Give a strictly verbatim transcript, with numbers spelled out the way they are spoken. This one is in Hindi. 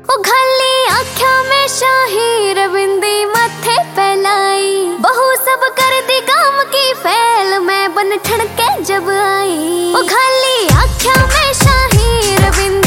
ओ खाली आख्या में शाही रविंदी मथे फैलाई, बहु सब कर दी काम की फैल मैं बन ठन के जब आई। ओ खाली आख्या में शाही रविंदी